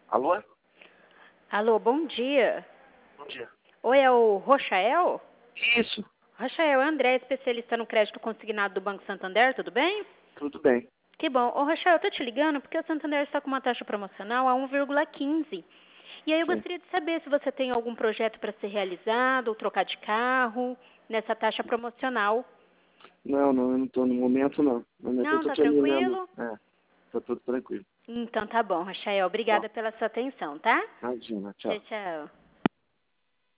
Alô? Alô, bom dia. Bom dia. Oi, é o Rochael? Isso, Rochael, é o André, especialista no crédito consignado do Banco Santander, tudo bem? tudo bem. Que bom. Ô, Rochael, eu tô te ligando porque o Santander está com uma taxa promocional a 1,15. E aí eu Sim. gostaria de saber se você tem algum projeto para ser realizado ou trocar de carro nessa taxa promocional. Não, eu não estou no momento, não. No momento eu Não, estou tá te eliminando. tranquilo? Tá tudo tranquilo. Então tá bom, Rochael. Bom, Obrigada pela sua atenção, tá? imagina, Tchau, tchau. tchau.